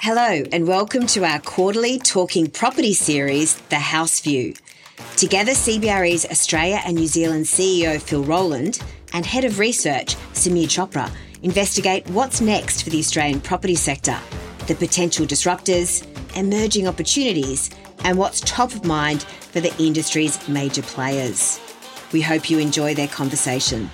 Hello and welcome to our quarterly Talking Property series, The House View. Together, CBRE's Australia and New Zealand CEO Phil Rowland and Head of Research Samir Chopra investigate what's next for the Australian property sector, the potential disruptors, emerging opportunities, and what's top of mind for the industry's major players. We hope you enjoy their conversation.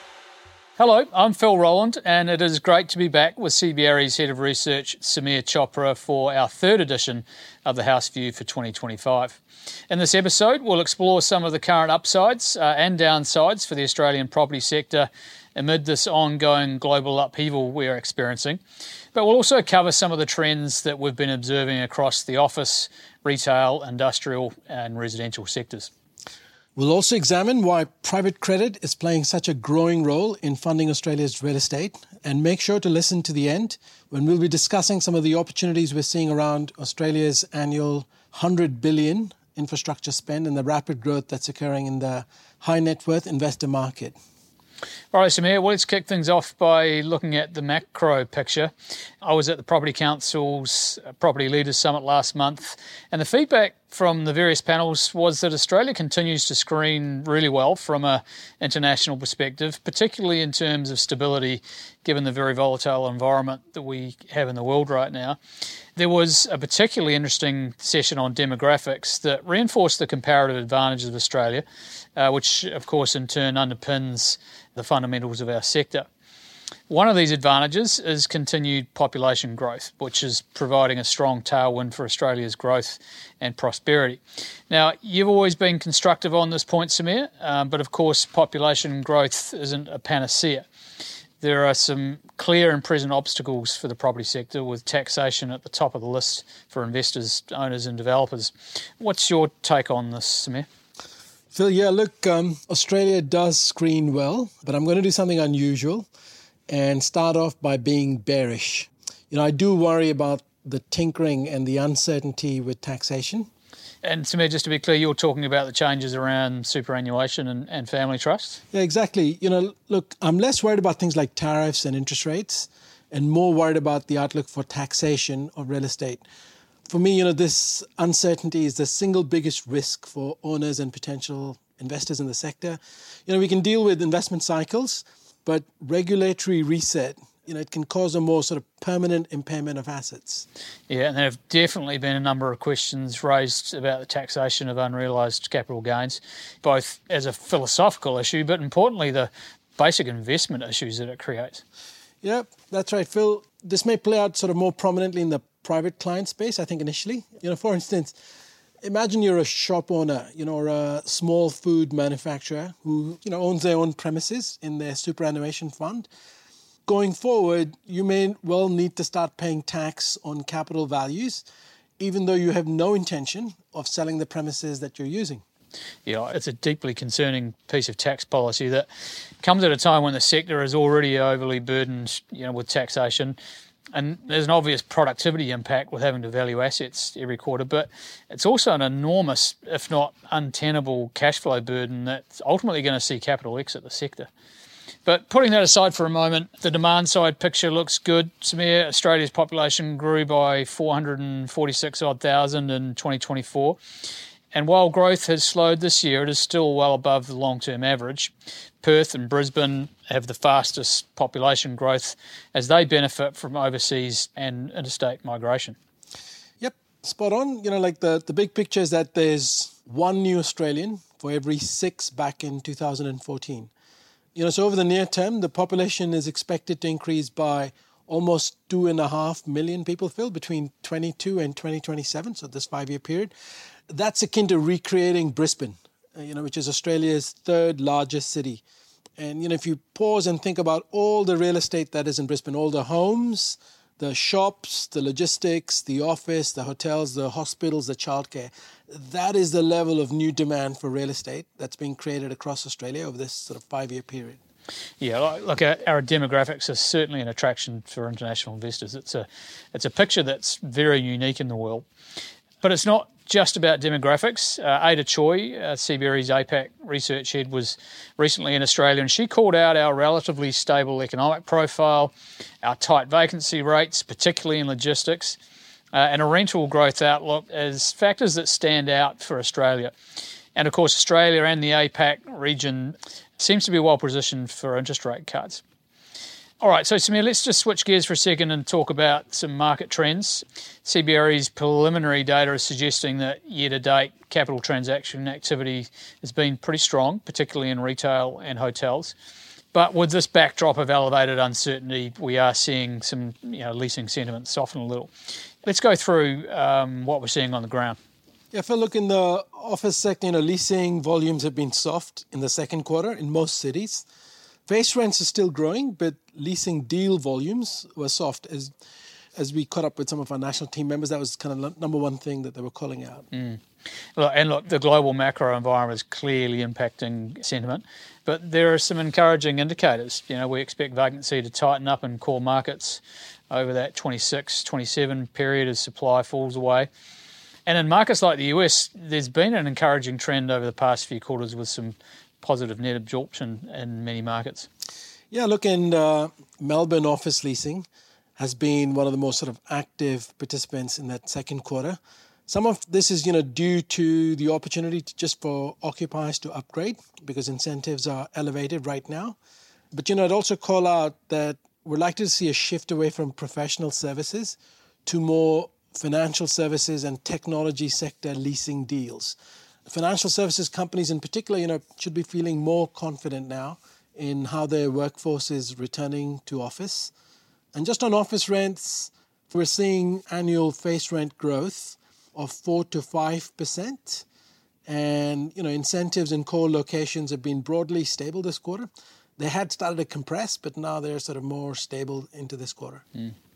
Hello, I'm Phil Rowland, and it is great to be back with CBRE's Head of Research, Samir Chopra, for our third edition of the House View for 2025. In this episode, we'll explore some of the current upsides and downsides for the Australian property sector amid this ongoing global upheaval we're experiencing. But we'll also cover some of the trends that we've been observing across the office, retail, industrial and residential sectors. We'll also examine why private credit is playing such a growing role in funding Australia's real estate, and make sure to listen to the end when we'll be discussing some of the opportunities we're seeing around Australia's annual $100 billion infrastructure spend and the rapid growth that's occurring in the high net worth investor market. All right, Samir, well, let's kick things off by looking at the macro picture. I was at the Property Council's Property Leaders Summit last month, and the feedback from the various panels was that Australia continues to screen really well from an international perspective, particularly in terms of stability, given the very volatile environment that we have in the world right now. There was a particularly interesting session on demographics that reinforced the comparative advantages of Australia, which, of course, in turn underpins the fundamentals of our sector. One of these advantages is continued population growth, which is providing a strong tailwind for Australia's growth and prosperity. Now, you've always been constructive on this point, Samir, but of course population growth isn't a panacea. There are some clear and present obstacles for the property sector, with taxation at the top of the list for investors, owners and developers. What's your take on this, Samir? Phil, look, Australia does screen well, but I'm going to do something unusual and start off by being bearish. I do worry about the tinkering and the uncertainty with taxation. And Samir, just to be clear, you're talking about the changes around superannuation and family trusts? Yeah, exactly. Look, I'm less worried about things like tariffs and interest rates and more worried about the outlook for taxation of real estate. For me, this uncertainty is the single biggest risk for owners and potential investors in the sector. We can deal with investment cycles, but regulatory reset, it can cause a more sort of permanent impairment of assets. Yeah, and there have definitely been a number of questions raised about the taxation of unrealised capital gains, both as a philosophical issue, but importantly, the basic investment issues that it creates. Yeah, that's right, Phil. This may play out sort of more prominently in the private client space, I think, initially. For instance, imagine you're a shop owner, or a small food manufacturer who, owns their own premises in their superannuation fund. Going forward, you may well need to start paying tax on capital values, even though you have no intention of selling the premises that you're using. Yeah, it's a deeply concerning piece of tax policy that comes at a time when the sector is already overly burdened, with taxation. And there's an obvious productivity impact with having to value assets every quarter, but it's also an enormous, if not untenable, cash flow burden that's ultimately going to see capital exit the sector. But putting that aside for a moment, the demand side picture looks good. Samir, Australia's population grew by 446,000 in 2024. And while growth has slowed this year, it is still well above the long-term average. Perth and Brisbane have the fastest population growth as they benefit from overseas and interstate migration. Yep, spot on. Like the big picture is that there's one new Australian for every 6 back in 2014. So over the near term, the population is expected to increase by almost 2.5 million people, Phil, between 22 and 2027, so this 5-year period. That's akin to recreating Brisbane, which is Australia's third largest city. And, if you pause and think about all the real estate that is in Brisbane, all the homes, the shops, the logistics, the office, the hotels, the hospitals, the childcare, that is the level of new demand for real estate that's being created across Australia over this sort of 5-year period. Yeah, look, our demographics are certainly an attraction for international investors. It's a picture that's very unique in the world. But it's not just about demographics. Ada Choi, CBRE's APAC research head, was recently in Australia, and she called out our relatively stable economic profile, our tight vacancy rates, particularly in logistics, and a rental growth outlook as factors that stand out for Australia. And of course, Australia and the APAC region seems to be well positioned for interest rate cuts. All right, so Samir, let's just switch gears for a second and talk about some market trends. CBRE's preliminary data is suggesting that year-to-date capital transaction activity has been pretty strong, particularly in retail and hotels. But with this backdrop of elevated uncertainty, we are seeing some leasing sentiment soften a little. Let's go through what we're seeing on the ground. Yeah, if I look in the office sector, leasing volumes have been soft in the second quarter in most cities. Face rents are still growing, but leasing deal volumes were soft. As we caught up with some of our national team members, that was kind of number one thing that they were calling out. Look, the global macro environment is clearly impacting sentiment, but there are some encouraging indicators. We expect vacancy to tighten up in core markets over that 26-27 period as supply falls away. And in markets like the US, there's been an encouraging trend over the past few quarters with some positive net absorption in many markets. Yeah, look, and Melbourne office leasing has been one of the most sort of active participants in that second quarter. Some of this is, due to the opportunity just for occupiers to upgrade because incentives are elevated right now. But, I'd also call out that we're likely to see a shift away from professional services to more financial services and technology sector leasing deals. Financial services companies in particular, should be feeling more confident now in how their workforce is returning to office. And just on office rents, we're seeing annual face rent growth of 4 to 5%. And, incentives in core locations have been broadly stable this quarter. They had started to compress, but now they're sort of more stable into this quarter.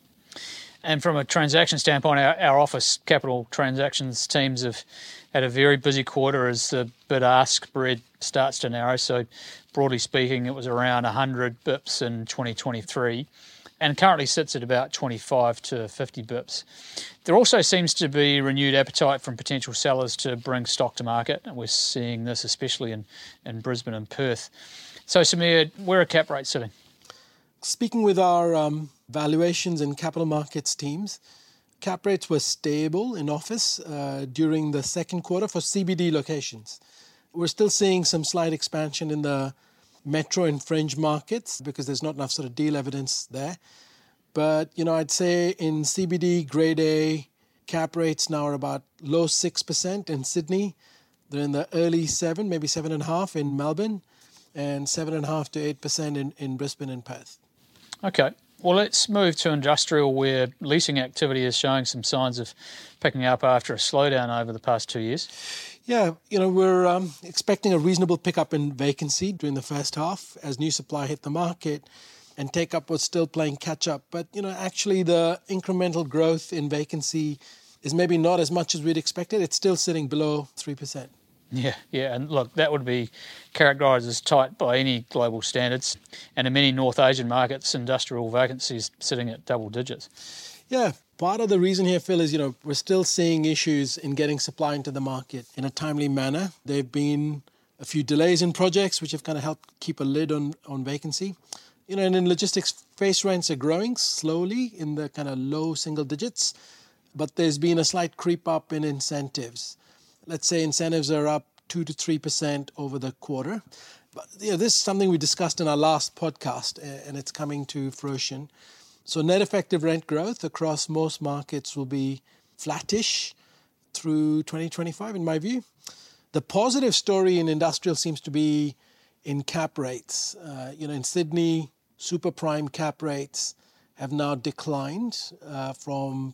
And from a transaction standpoint, our office capital transactions teams have had a very busy quarter as the bid-ask spread starts to narrow. So broadly speaking, it was around 100 bips in 2023 and currently sits at about 25 to 50 bips. There also seems to be renewed appetite from potential sellers to bring stock to market, and we're seeing this especially in Brisbane and Perth. So Samir, where are cap rates sitting? Speaking with our valuations and capital markets teams, cap rates were stable in office during the second quarter for CBD locations. We're still seeing some slight expansion in the metro and fringe markets because there's not enough sort of deal evidence there. But, I'd say in CBD, grade A, cap rates now are about low 6% in Sydney. They're in the early 7, maybe 7.5 in Melbourne, and 7.5 to 8% in Brisbane and Perth. Okay. Well, let's move to industrial, where leasing activity is showing some signs of picking up after a slowdown over the past 2 years. Yeah, we're expecting a reasonable pickup in vacancy during the first half as new supply hit the market and take-up was still playing catch-up. But, actually the incremental growth in vacancy is maybe not as much as we'd expected. It's still sitting below 3%. Yeah, and look, that would be characterised as tight by any global standards. And in many North Asian markets, industrial vacancies sitting at double digits. Yeah, part of the reason here, Phil, is, we're still seeing issues in getting supply into the market in a timely manner. There have been a few delays in projects, which have kind of helped keep a lid on vacancy. And in logistics, face rents are growing slowly in the kind of low single digits, but there's been a slight creep up in incentives. Let's say incentives are up 2 to 3% over the quarter. But this is something we discussed in our last podcast, and it's coming to fruition. So net effective rent growth across most markets will be flattish through 2025, in my view. The positive story in industrial seems to be in cap rates. In Sydney, super prime cap rates have now declined from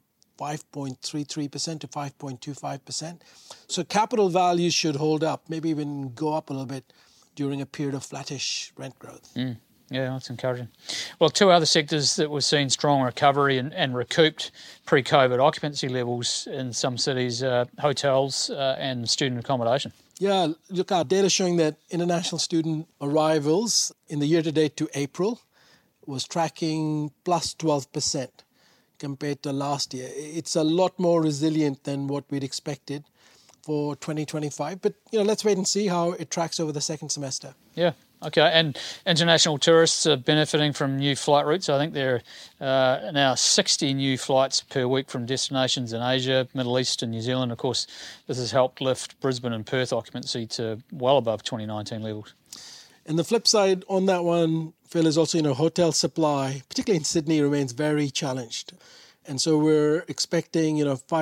5.33% to 5.25%. So capital values should hold up, maybe even go up a little bit during a period of flattish rent growth. Yeah, that's encouraging. Well, two other sectors that we've seen strong recovery and recouped pre-COVID occupancy levels in some cities, hotels and student accommodation. Yeah, look, our data showing that international student arrivals in the year-to-date to April was tracking plus 12% compared to last year. It's a lot more resilient than what we'd expected for 2025. But, let's wait and see how it tracks over the second semester. Yeah. Okay, and international tourists are benefiting from new flight routes. I think there are now 60 new flights per week from destinations in Asia, Middle East and New Zealand. Of course, this has helped lift Brisbane and Perth occupancy to well above 2019 levels. And the flip side on that one, Phil, is also, hotel supply, particularly in Sydney, remains very challenged. And so we're expecting,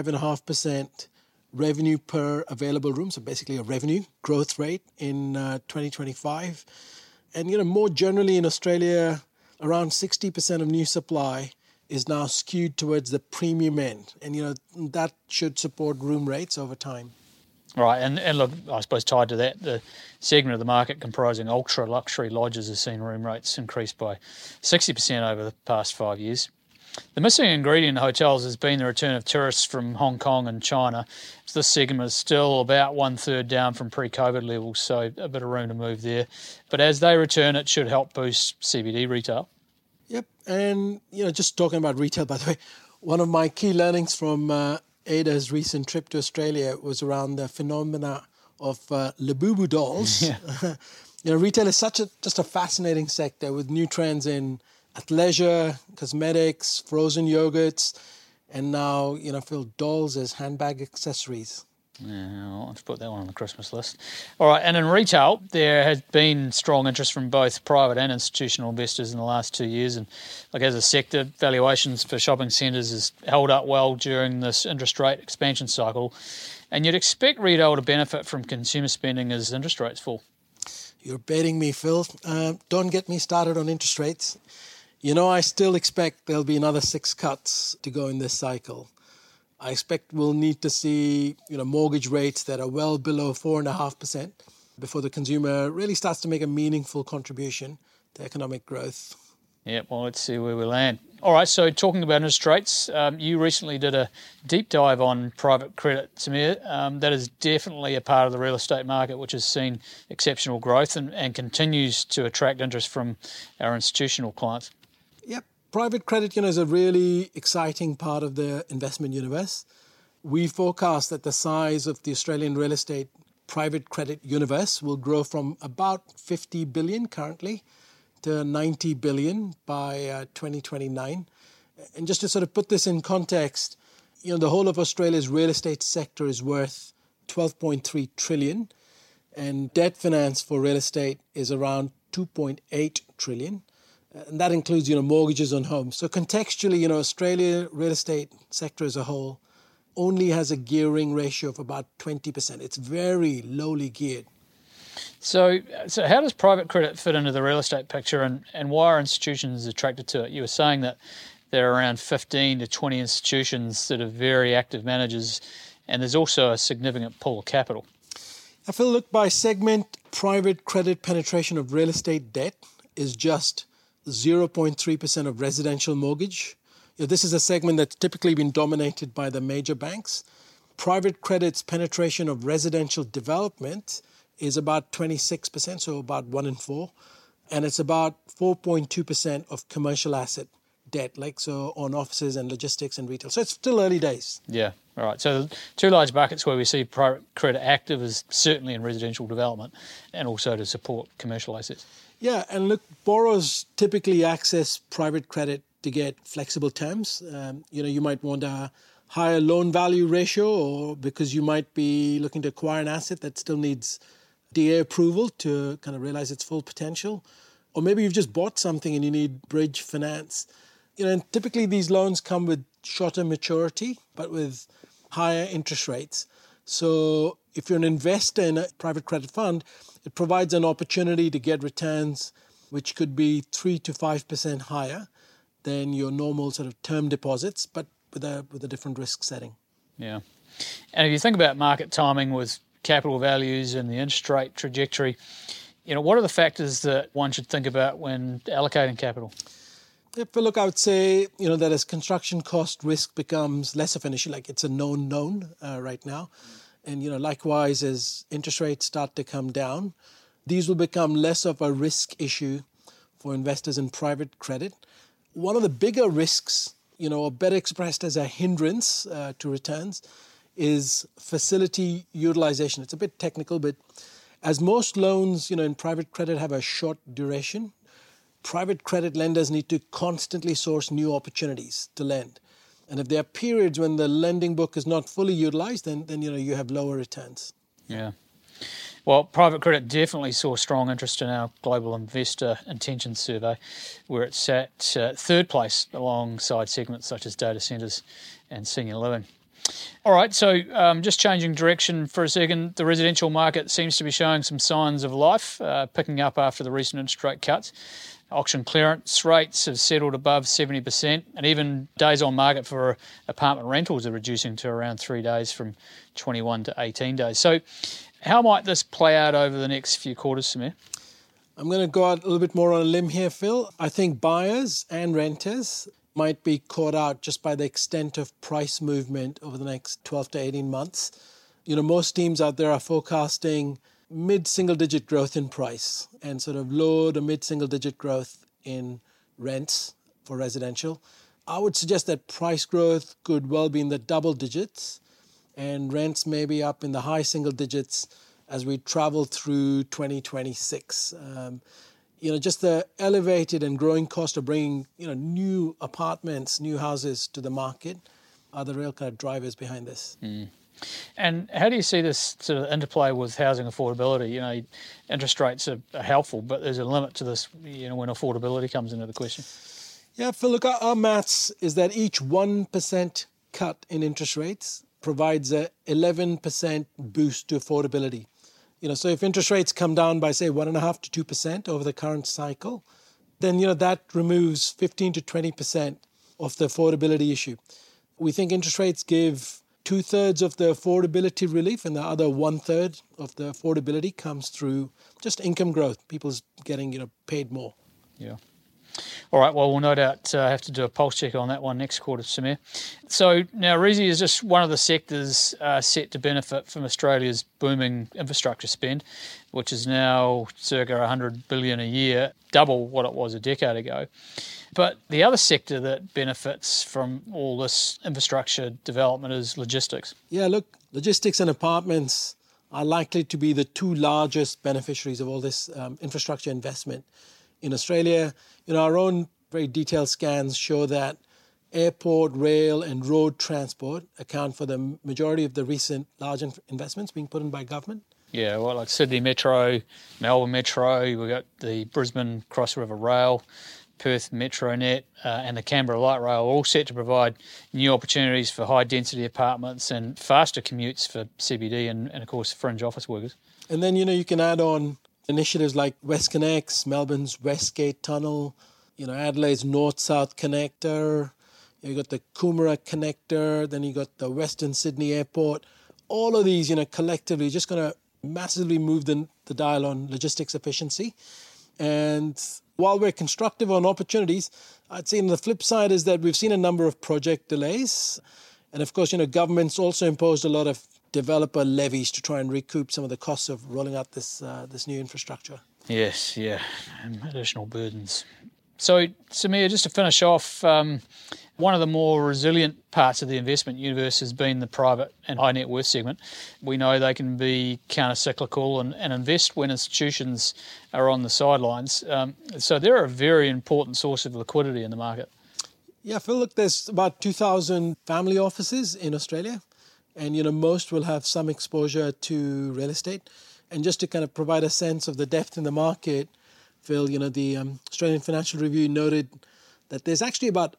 5.5% revenue per available room, so basically a revenue growth rate in 2025. And, more generally in Australia, around 60% of new supply is now skewed towards the premium end. And, that should support room rates over time. Right, and look, I suppose tied to that, the segment of the market comprising ultra-luxury lodges has seen room rates increase by 60% over the past 5 years. The missing ingredient in hotels has been the return of tourists from Hong Kong and China. This segment is still about 1/3 down from pre-COVID levels, so a bit of room to move there. But as they return, it should help boost CBD retail. Yep, and just talking about retail, by the way, one of my key learnings from Ada's recent trip to Australia was around the phenomena of Labubu dolls. Yeah. Retail is just a fascinating sector with new trends in athleisure, cosmetics, frozen yogurts, and now, Phil, dolls as handbag accessories. Yeah, I'll have to put that one on the Christmas list. All right, and in retail, there has been strong interest from both private and institutional investors in the last 2 years. And as a sector, valuations for shopping centres has held up well during this interest rate expansion cycle. And you'd expect retail to benefit from consumer spending as interest rates fall. You're baiting me, Phil. Don't get me started on interest rates. I still expect there'll be another 6 cuts to go in this cycle. I expect we'll need to see, mortgage rates that are well below 4.5% before the consumer really starts to make a meaningful contribution to economic growth. Yeah, well, let's see where we land. All right, so talking about interest rates, you recently did a deep dive on private credit, Samir. That is definitely a part of the real estate market which has seen exceptional growth and continues to attract interest from our institutional clients. Yep. Private credit, is a really exciting part of the investment universe. We forecast that the size of the Australian real estate private credit universe will grow from about 50 billion currently to 90 billion by 2029. And just to sort of put this in context, the whole of Australia's real estate sector is worth 12.3 trillion, and debt finance for real estate is around 2.8 trillion. And that includes, mortgages on homes. So contextually, Australia real estate sector as a whole only has a gearing ratio of about 20%. It's very lowly geared. So how does private credit fit into the real estate picture, and why are institutions attracted to it? You were saying that there are around 15 to 20 institutions that are very active managers, and there's also a significant pool of capital. If we look by segment, private credit penetration of real estate debt is just 0.3% of residential mortgage. This is a segment that's typically been dominated by the major banks. Private credit's penetration of residential development is about 26%, so about 1 in 4. And it's about 4.2% of commercial asset debt, so on offices and logistics and retail. So it's still early days. Yeah, all right. So the two large buckets where we see private credit active is certainly in residential development and also to support commercial assets. Yeah, and look, borrowers typically access private credit to get flexible terms. You might want a higher loan value ratio, or because you might be looking to acquire an asset that still needs DA approval to kind of realize its full potential. Or maybe you've just bought something and you need bridge finance. And typically these loans come with shorter maturity, but with higher interest rates. So if you're an investor in a private credit fund, it provides an opportunity to get returns which could be 3 to 5% higher than your normal sort of term deposits, but with a different risk setting. Yeah. And if you think about market timing with capital values and the interest rate trajectory, what are the factors that one should think about when allocating capital? If we look, I would say, that as construction cost risk becomes less of an issue, like it's a known right now. And, likewise, as interest rates start to come down, these will become less of a risk issue for investors in private credit. One of the bigger risks, or better expressed as a hindrance to returns, is facility utilization. It's a bit technical, but As most loans, in private credit have a short duration, private credit lenders need to constantly source new opportunities to lend. And if there are periods when the lending book is not fully utilized, then you have lower returns. Yeah. Well, private credit definitely saw strong interest in our Global Investor Intentions Survey, where it sat third place alongside segments such as data centres and senior living. All right, so just changing direction for a second, the residential market seems to be showing some signs of life, picking up after the recent interest rate cuts. Auction clearance rates have settled above 70%, and even days on market for apartment rentals are reducing to around 3 days from 21 to 18 days. So how might this play out over the next few quarters, Samir? I'm going to go out a little bit more on a limb here, Phil. I think buyers and renters might be caught out just by the extent of price movement over the next 12 to 18 months. Most teams out there are forecasting mid-single-digit growth in price and sort of low to mid-single-digit growth in rents for residential. I would suggest that price growth could well be in the double digits and rents may be up in the high single digits as we travel through 2026. Just the elevated and growing cost of bringing, new apartments, new houses to the market are the real kind of drivers behind this. Mm. And how do you see this sort of interplay with housing affordability? Interest rates are helpful, but there's a limit to this, when affordability comes into the question. Yeah, Phil, look, our maths is that each 1% cut in interest rates provides a 11% boost to affordability. So if interest rates come down by, say, 1.5% to 2% over the current cycle, then, that removes 15 to 20% of the affordability issue. We think interest rates give 2/3 of the affordability relief, and the other 1/3 of the affordability comes through just income growth. People's getting, paid more. Yeah. All right, well, we'll no doubt have to do a pulse check on that one next quarter, Samir. So now RESI is just one of the sectors set to benefit from Australia's booming infrastructure spend, which is now circa $100 billion a year, double what it was a decade ago. But the other sector that benefits from all this infrastructure development is logistics. Yeah, look, logistics and apartments are likely to be the two largest beneficiaries of all this infrastructure investment. In Australia, our own very detailed scans show that airport, rail and road transport account for the majority of the recent large investments being put in by government. Yeah, well, like Sydney Metro, Melbourne Metro, we've got the Brisbane Cross River Rail, Perth Metronet and the Canberra Light Rail are all set to provide new opportunities for high-density apartments and faster commutes for CBD and of course, fringe office workers. And then, you can add on initiatives like WestConnex, Melbourne's Westgate Tunnel, Adelaide's North-South Connector, you got the Coomera Connector, then you got the Western Sydney Airport. All of these, collectively just going to massively move the dial on logistics efficiency. And while we're constructive on opportunities, I'd say the flip side is that we've seen a number of project delays. And of course, government's also imposed a lot of developer levies to try and recoup some of the costs of rolling out this new infrastructure. Yes, yeah, and additional burdens. So, Samir, just to finish off, one of the more resilient parts of the investment universe has been the private and high net worth segment. We know they can be counter-cyclical and invest when institutions are on the sidelines. So they're a very important source of liquidity in the market. Yeah, Phil, look, there's about 2,000 family offices in Australia. And, most will have some exposure to real estate. And just to kind of provide a sense of the depth in the market, Phil, the Australian Financial Review noted that there's actually about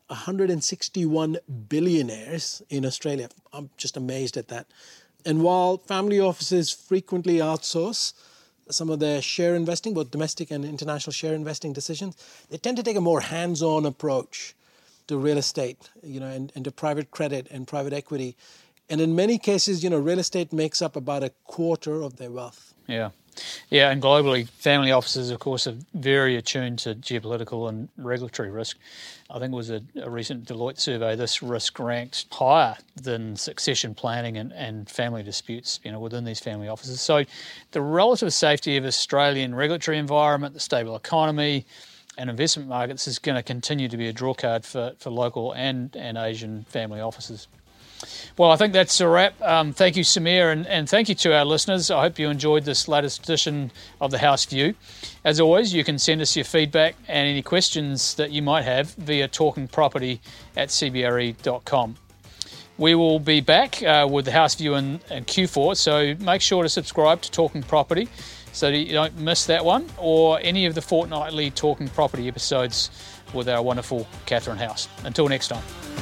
161 billionaires in Australia. I'm just amazed at that. And while family offices frequently outsource some of their share investing, both domestic and international share investing decisions, they tend to take a more hands-on approach to real estate, and to private credit and private equity. And in many cases, real estate makes up about a quarter of their wealth. Yeah. Yeah, and globally, family offices, of course, are very attuned to geopolitical and regulatory risk. I think it was a recent Deloitte survey, this risk ranked higher than succession planning and family disputes, within these family offices. So the relative safety of Australian regulatory environment, the stable economy and investment markets is going to continue to be a drawcard for local and Asian family offices. Well, I think that's a wrap. Thank you, Samir, and thank you to our listeners. I hope you enjoyed this latest edition of The House View. As always, you can send us your feedback and any questions that you might have via talkingproperty@cbre.com. We will be back with The House View in Q4, so make sure to subscribe to Talking Property so that you don't miss that one or any of the fortnightly Talking Property episodes with our wonderful Catherine House. Until next time.